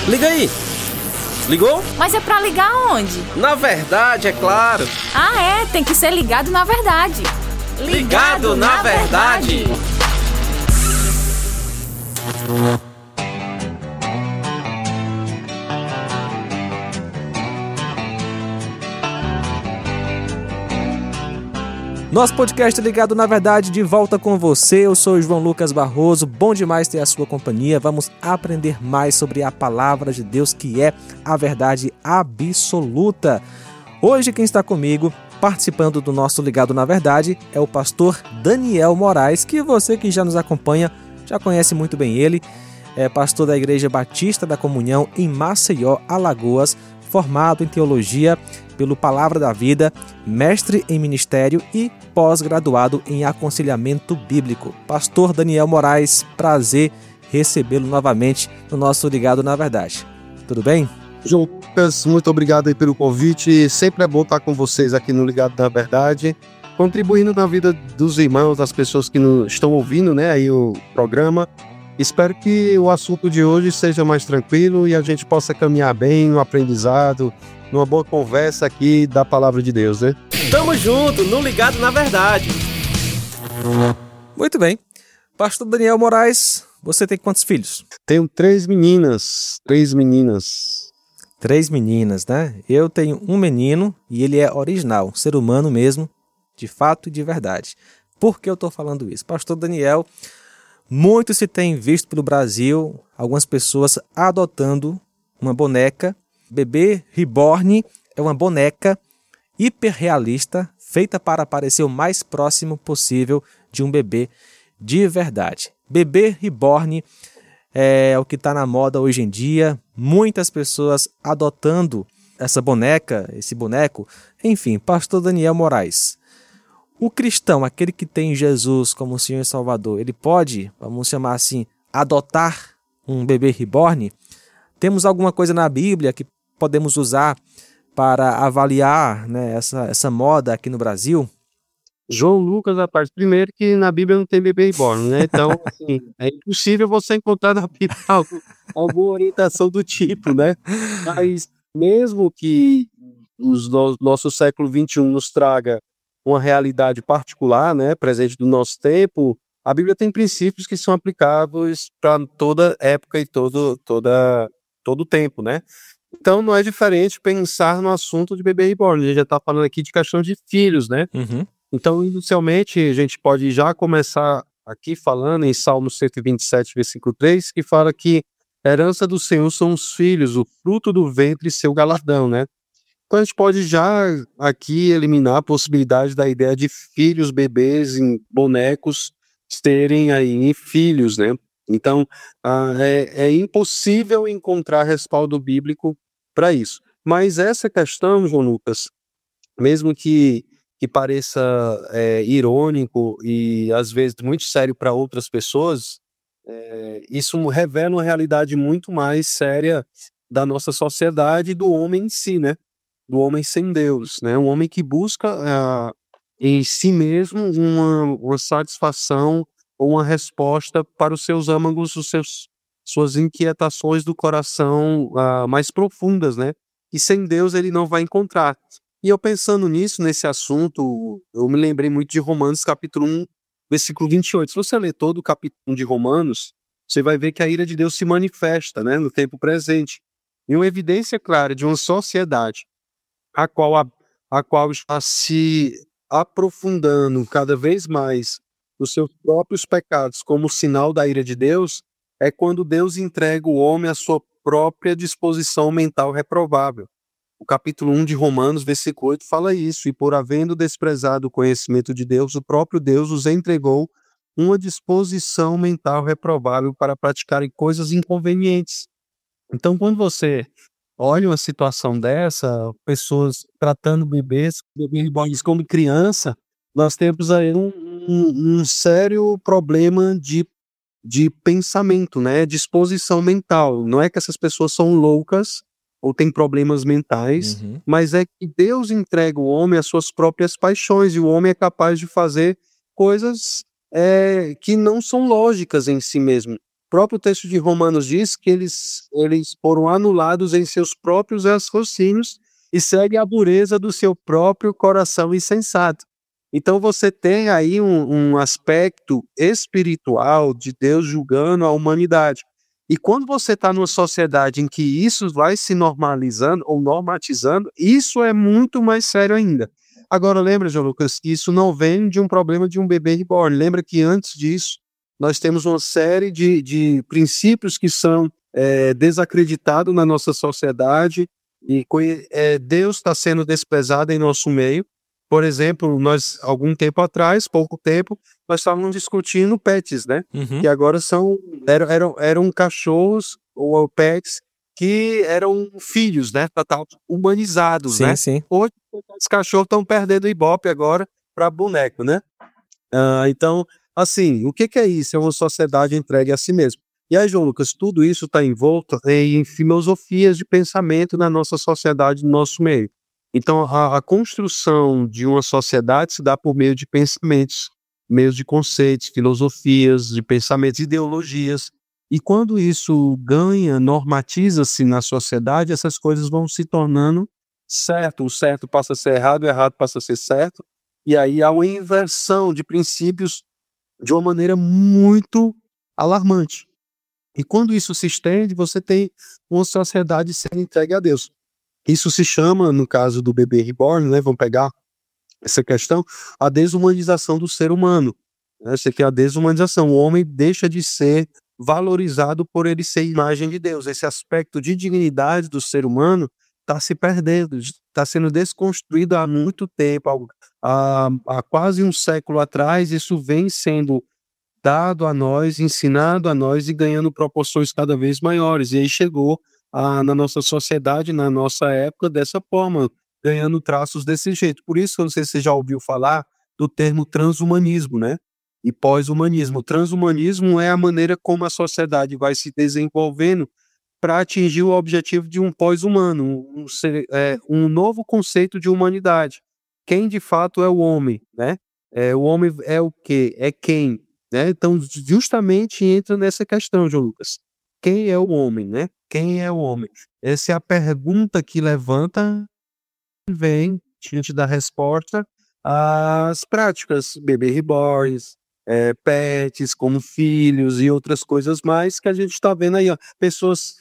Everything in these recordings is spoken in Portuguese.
Liga aí. Ligou? Mas é pra ligar onde? Na verdade, é claro. Ah, tem que ser ligado na verdade. Ligado na verdade. Nosso podcast Ligado na Verdade de volta com você. Eu sou o João Lucas Barroso. Bom demais ter a sua companhia. Vamos aprender mais sobre a palavra de Deus, que é a verdade absoluta. Hoje quem está comigo, participando do nosso Ligado na Verdade, é o pastor Daniel Moraes, que você que já nos acompanha já conhece muito bem ele. É pastor da Igreja Batista da Comunhão em Maceió, Alagoas, formado em teologia pelo Palavra da Vida, mestre em ministério e pós-graduado em aconselhamento bíblico. Pastor Daniel Moraes, prazer recebê-lo novamente no nosso Ligado na Verdade. Tudo bem? João Lucas, muito obrigado aí pelo convite. Sempre é bom estar com vocês aqui no Ligado na Verdade, contribuindo na vida dos irmãos, das pessoas que estão ouvindo, aí o programa. Espero que o assunto de hoje seja mais tranquilo e a gente possa caminhar bem no aprendizado, numa boa conversa aqui da Palavra de Deus, né? Tamo junto, no Ligado na Verdade. Muito bem. Pastor Daniel Moraes, você tem quantos filhos? Tenho três meninas. 3 meninas, né? Eu tenho um menino e ele é original, ser humano mesmo, de fato e de verdade. Por que eu estou falando isso? Pastor Daniel, muito se tem visto pelo Brasil algumas pessoas adotando uma boneca. Bebê Reborn é uma boneca hiperrealista, feita para parecer o mais próximo possível de um bebê de verdade. Bebê Reborn é o que está na moda hoje em dia. Muitas pessoas adotando essa boneca, esse boneco. Enfim, pastor Daniel Moraes, o cristão, aquele que tem Jesus como Senhor e Salvador, ele pode, vamos chamar assim, adotar um bebê reborn? Temos alguma coisa na Bíblia que podemos usar para avaliar, essa moda aqui no Brasil? João Lucas, rapaz, primeiro que na Bíblia não tem bebê reborn, né? Então, assim, é impossível você encontrar na Bíblia alguma orientação do tipo, né? Mas mesmo que nosso século XXI nos traga uma realidade particular, né, presente do nosso tempo, a Bíblia tem princípios que são aplicáveis para toda época e todo tempo, né? Então não é diferente pensar no assunto de bebê reborn. A gente já está falando aqui de questão de filhos, né? Uhum. Então, inicialmente, a gente pode já começar aqui falando em Salmo 127, versículo 3, que fala que a herança do Senhor são os filhos, o fruto do ventre e seu galardão, né? Então a gente pode já aqui eliminar a possibilidade da ideia de filhos, bebês em bonecos terem aí filhos, né? Então é impossível encontrar respaldo bíblico para isso. Mas essa questão, João Lucas, mesmo que pareça irônico e às vezes muito sério para outras pessoas, isso revela uma realidade muito mais séria da nossa sociedade e do homem em si, né? Do homem sem Deus, né? Um homem que busca em si mesmo uma satisfação ou uma resposta para os seus âmagos, suas inquietações do coração mais profundas, né? E sem Deus ele não vai encontrar. E eu pensando nisso, nesse assunto, eu me lembrei muito de Romanos capítulo 1, versículo 28. Se você ler todo o capítulo 1 de Romanos, você vai ver que a ira de Deus se manifesta, né, no tempo presente. E uma evidência clara de uma sociedade a qual está se aprofundando cada vez mais os seus próprios pecados como sinal da ira de Deus, é quando Deus entrega o homem à sua própria disposição mental reprovável. O capítulo 1 de Romanos, versículo 8, fala isso. E por havendo desprezado o conhecimento de Deus, o próprio Deus os entregou uma disposição mental reprovável para praticarem coisas inconvenientes. Então, quando você olha uma situação dessa, pessoas tratando bebês reborns como criança, nós temos aí um sério problema de pensamento, né? Disposição mental. Não é que essas pessoas são loucas ou têm problemas mentais, mas é que Deus entrega o homem às suas próprias paixões e o homem é capaz de fazer coisas que não são lógicas em si mesmo. próprio texto de Romanos diz que eles foram anulados em seus próprios raciocínios e seguem a dureza do seu próprio coração insensato. Então você tem aí um aspecto espiritual de Deus julgando a humanidade. E quando você está numa sociedade em que isso vai se normalizando ou normatizando, isso é muito mais sério ainda. Agora lembra, João Lucas, que isso não vem de um problema de um bebê reborn. Lembra que antes disso, nós temos uma série de princípios que são desacreditados na nossa sociedade e Deus está sendo desprezado em nosso meio. Por exemplo, nós, algum tempo atrás, pouco tempo, nós estávamos discutindo pets, né? Uhum. Que agora eram cachorros ou pets que eram filhos, né? Humanizados, Sim, né? sim. Hoje, os cachorros estão perdendo o ibope agora para boneco, né? Então, assim, o que é isso? É uma sociedade entregue a si mesma. E aí, João Lucas, tudo isso está envolto em filosofias de pensamento na nossa sociedade, no nosso meio. Então, a construção de uma sociedade se dá por meio de pensamentos, meios de conceitos, filosofias, de pensamentos, ideologias. E quando isso normatiza-se na sociedade, essas coisas vão se tornando certo. O certo passa a ser errado, o errado passa a ser certo. E aí há uma inversão de princípios de uma maneira muito alarmante. E quando isso se estende, você tem uma sociedade sendo entregue a Deus. Isso se chama, no caso do bebê reborn, né, vamos pegar essa questão, a desumanização do ser humano. Essa aqui é a desumanização. O homem deixa de ser valorizado por ele ser imagem de Deus. Esse aspecto de dignidade do ser humano está se perdendo, está sendo desconstruído há muito tempo, há quase um século atrás. Isso vem sendo dado a nós, ensinado a nós e ganhando proporções cada vez maiores. E aí chegou na nossa sociedade, na nossa época, dessa forma, ganhando traços desse jeito. Por isso, eu não sei se você já ouviu falar do termo transhumanismo, né? E pós-humanismo. Transhumanismo é a maneira como a sociedade vai se desenvolvendo para atingir o objetivo de um pós-humano, um novo conceito de humanidade. Quem de fato é o homem, né? O homem é o quê? É quem? Né? Então, justamente entra nessa questão, João Lucas. Quem é o homem, né? Quem é o homem? Essa é a pergunta que levanta e vem, diante da resposta, as práticas, bebê reborns, pets como filhos e outras coisas mais que a gente está vendo aí, ó, pessoas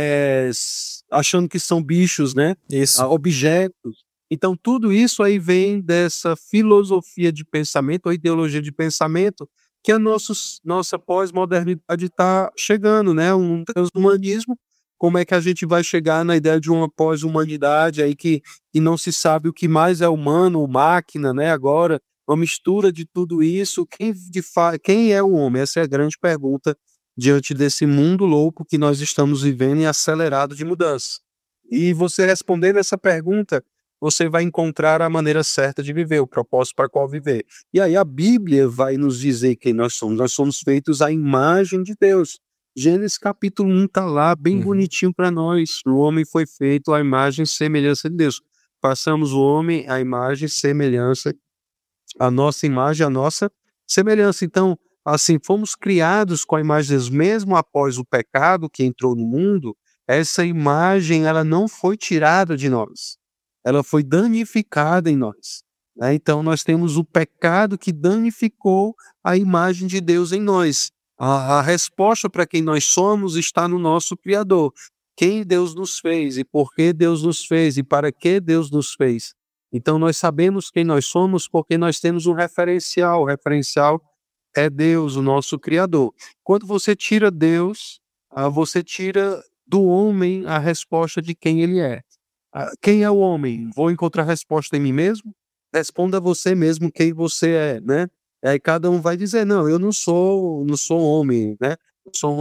achando que são bichos, né? Isso. Objetos. Então, tudo isso aí vem dessa filosofia de pensamento, ou ideologia de pensamento, que a nossa pós-modernidade está chegando, né? Um transhumanismo. Como é que a gente vai chegar na ideia de uma pós-humanidade aí que não se sabe o que mais é humano ou máquina, né? Agora, uma mistura de tudo isso. Quem é o homem? Essa é a grande pergunta diante desse mundo louco que nós estamos vivendo e acelerado de mudança. E você respondendo essa pergunta, você vai encontrar a maneira certa de viver, o propósito para qual viver. E aí a Bíblia vai nos dizer quem nós somos. Nós somos feitos à imagem de Deus. Gênesis capítulo 1 está lá, bem bonitinho para nós. O homem foi feito à imagem e semelhança de Deus. Passamos o homem à imagem e semelhança, a nossa imagem, a nossa semelhança. Então, assim, fomos criados com a imagem de Deus, mesmo após o pecado que entrou no mundo, essa imagem ela não foi tirada de nós. Ela foi danificada em nós. Né? Então, nós temos o pecado que danificou a imagem de Deus em nós. A resposta para quem nós somos está no nosso Criador. Quem Deus nos fez e por que Deus nos fez e para que Deus nos fez. Então, nós sabemos quem nós somos porque nós temos um referencial. O referencial é Deus, o nosso Criador. Quando você tira Deus, você tira do homem a resposta de quem ele é. Quem é o homem? Vou encontrar a resposta em mim mesmo? Responda você mesmo quem você é, né? Aí cada um vai dizer, não, eu não sou homem, né? Eu sou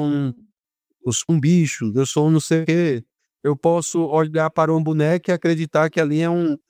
um bicho, eu sou não sei o quê. Eu posso olhar para um boneco e acreditar que ali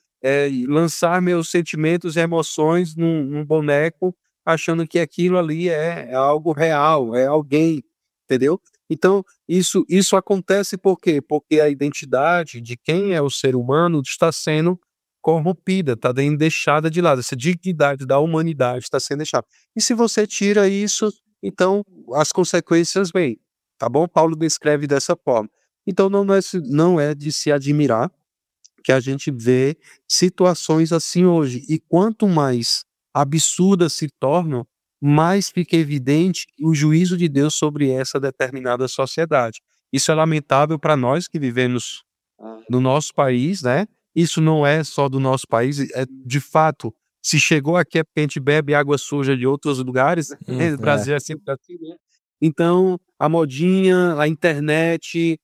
lançar meus sentimentos e emoções num boneco, achando que aquilo ali é algo real, é alguém, entendeu? Então, isso acontece por quê? Porque a identidade de quem é o ser humano está sendo corrompida, está sendo deixada de lado. Essa dignidade da humanidade está sendo deixada. E se você tira isso, então as consequências vêm. tá bom? Paulo descreve dessa forma. Então não é de se admirar que a gente vê situações assim hoje. E quanto mais absurdas se tornam, mais fica evidente o juízo de Deus sobre essa determinada sociedade. Isso é lamentável para nós que vivemos no nosso país, né? Isso não é só do nosso país, de fato, se chegou aqui é porque a gente bebe água suja de outros lugares, né? O Brasil é sempre assim, né? Então, a modinha, a internet,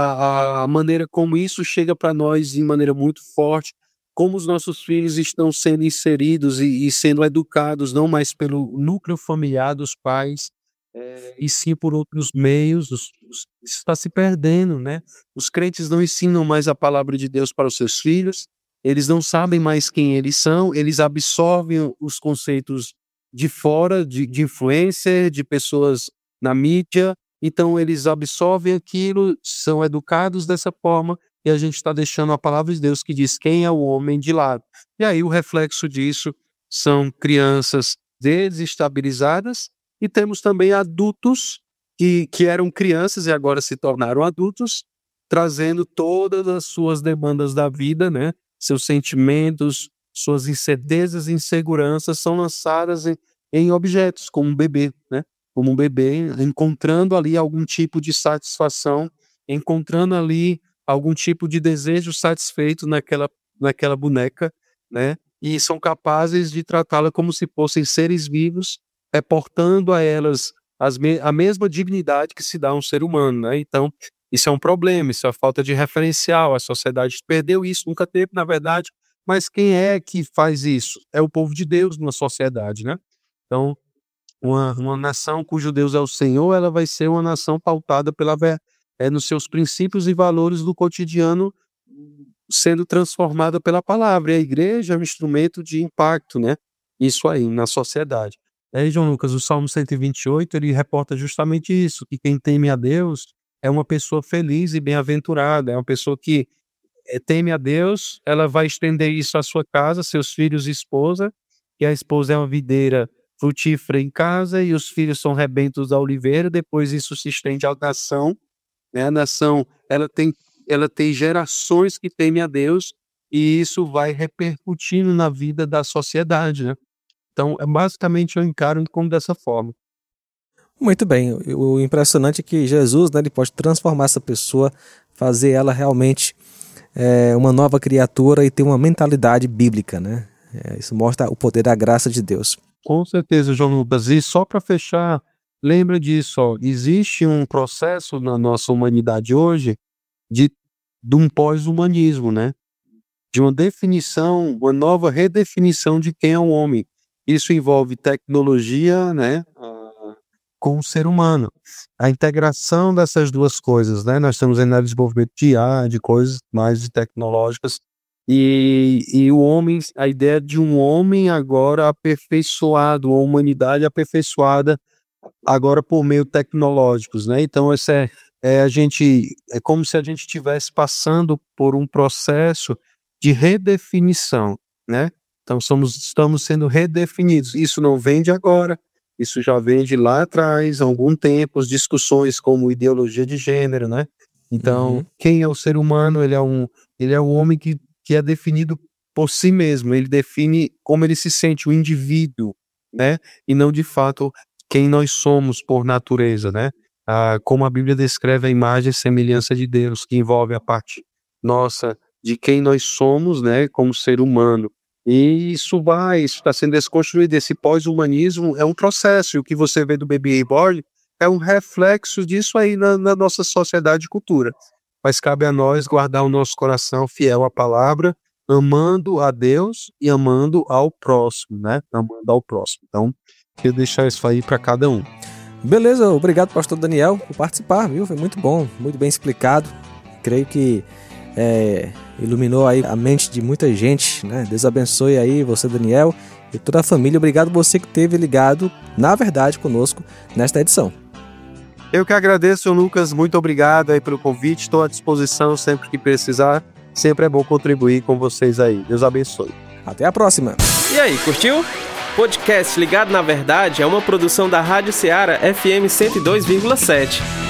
a maneira como isso chega para nós de maneira muito forte, como os nossos filhos estão sendo inseridos e sendo educados não mais pelo núcleo familiar dos pais, e sim por outros meios, isso está se perdendo, né? Os crentes não ensinam mais a palavra de Deus para os seus filhos, eles não sabem mais quem eles são, eles absorvem os conceitos de fora, de influência, de pessoas na mídia, então eles absorvem aquilo, são educados dessa forma, e a gente está deixando a palavra de Deus que diz quem é o homem de lado. E aí o reflexo disso são crianças desestabilizadas, e temos também adultos que eram crianças e agora se tornaram adultos, trazendo todas as suas demandas da vida, né? Seus sentimentos, suas incertezas e inseguranças são lançadas em objetos, como um bebê, né? Como um bebê, encontrando ali algum tipo de satisfação, encontrando ali algum tipo de desejo satisfeito naquela boneca, né? E são capazes de tratá-la como se fossem seres vivos, reportando a elas a mesma dignidade que se dá a um ser humano, né? Então, isso é um problema, isso é a falta de referencial, a sociedade perdeu isso, nunca teve, na verdade, mas quem é que faz isso? É o povo de Deus numa sociedade, né? Então, uma nação cujo Deus é o Senhor, ela vai ser uma nação pautada nos seus princípios e valores do cotidiano, sendo transformada pela palavra. E a igreja é um instrumento de impacto, né? Isso aí, na sociedade. Aí, João Lucas, o Salmo 128, ele reporta justamente isso, que quem teme a Deus é uma pessoa feliz e bem-aventurada, é uma pessoa que teme a Deus, ela vai estender isso à sua casa, seus filhos e esposa, e a esposa é uma videira frutífera em casa, e os filhos são rebentos da oliveira, depois isso se estende à nação, né? A nação, ela tem gerações que temem a Deus, e isso vai repercutindo na vida da sociedade, né? Então, basicamente, eu encaro como dessa forma. Muito bem. O impressionante é que Jesus, né, ele pode transformar essa pessoa, fazer ela realmente uma nova criatura e ter uma mentalidade bíblica, né? Isso mostra o poder da graça de Deus. Com certeza, João Lucas. E só para fechar, lembra disso, ó, existe um processo na nossa humanidade hoje de um pós-humanismo, né? De uma definição, uma nova redefinição de quem é o homem. Isso envolve tecnologia, né, com o ser humano. A integração dessas duas coisas, né? Nós estamos em desenvolvimento de IA, de coisas mais tecnológicas, e o homem, a ideia de um homem agora aperfeiçoado, uma humanidade aperfeiçoada agora por meio tecnológicos, né? Então é como se a gente estivesse passando por um processo de redefinição, né? Então estamos sendo redefinidos. Isso não vem de agora, isso já vem de lá atrás, há algum tempo, as discussões como ideologia de gênero, né? Então, quem é o ser humano? Ele é um homem que é definido por si mesmo, ele define como ele se sente, o indivíduo, né? E não, de fato, quem nós somos por natureza, né? Como a Bíblia descreve a imagem e semelhança de Deus, que envolve a parte nossa de quem nós somos, né? Como ser humano. E isso está sendo desconstruído. Esse pós-humanismo é um processo, e o que você vê do Baby Reborn é um reflexo disso aí na nossa sociedade e cultura. Mas cabe a nós guardar o nosso coração fiel à palavra, amando a Deus e amando ao próximo, né? Amando ao próximo. Então, queria deixar isso aí para cada um. Beleza, obrigado, pastor Daniel, por participar, viu? Foi muito bom, muito bem explicado. Creio que iluminou aí a mente de muita gente, né? Deus abençoe aí você, Daniel, e toda a família. Obrigado você que esteve ligado, na verdade, conosco nesta edição. Eu que agradeço, João Lucas, muito obrigado aí pelo convite, estou à disposição sempre que precisar, sempre é bom contribuir com vocês aí. Deus abençoe. Até a próxima. E aí, curtiu? Podcast Ligado na Verdade é uma produção da Rádio Ceará FM 102,7.